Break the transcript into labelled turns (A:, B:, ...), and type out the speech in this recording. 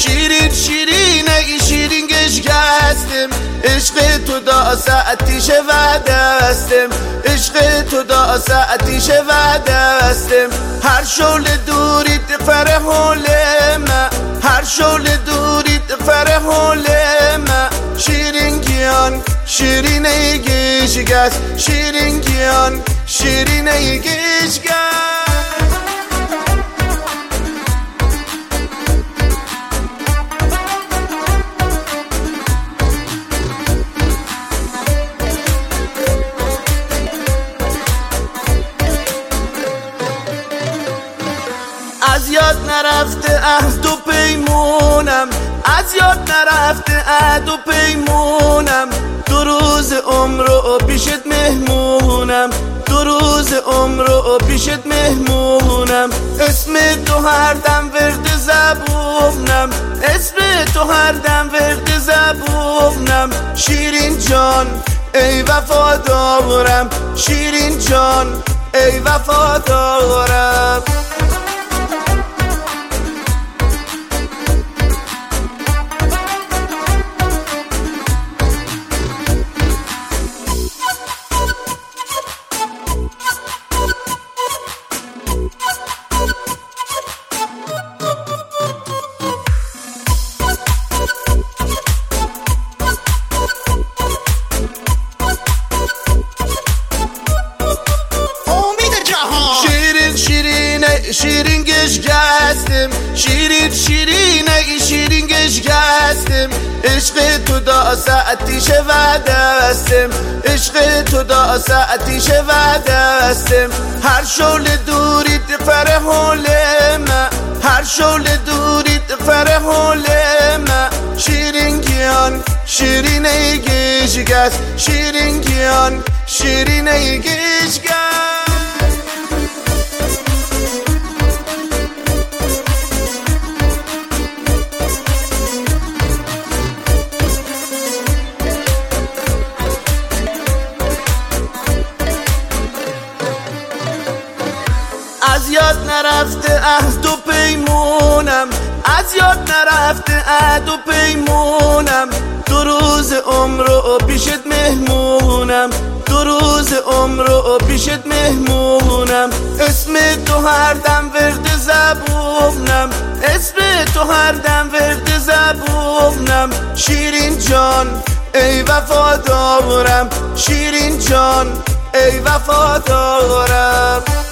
A: شیرین شیرینه ای شیرین گشگستم عشق تو دا ساعتیشه و دستم عشق تو دا ساعتیشه و دستم هر شول دوریت فره حولمه هر شول دوریت فره حولمه شیرین گیان شیرینه گشگست شیرین گیان شیرینه گشگست از یاد نرفته عهد و پیمونم از یاد نرفته عهد و پیمونم دو روز عمر رو پیشت مهمونم دو روز عمر رو پیشت مهمونم اسم تو هر دم ورد زبونم اسم تو هر دم ورد زبونم شیرین جان ای وفادارم شیرین جان ای وفادارم شیرین گشگستم شیرین شیرینه ای شیرین گشگستم عشق تو دا ساعتیشه و دستم عشق تو دا ساعتیشه و دستم هر شول دوریت فره حولمه هر شول دوریت فره حولمه شیرین گیان شیرینه گشگست شیرین گیان شیرینه گشگست از یاد نرفته عهد و پیمونم از یاد نرفته عهد و پیمونم دو روز عمر رو پیشت مهمونم دو روز عمر رو پیشت مهمونم اسم تو هر دم ورد زبونم اسم تو هر دم ورد زبونم شیرین جان ای وفادارم شیرین جان ای وفادارم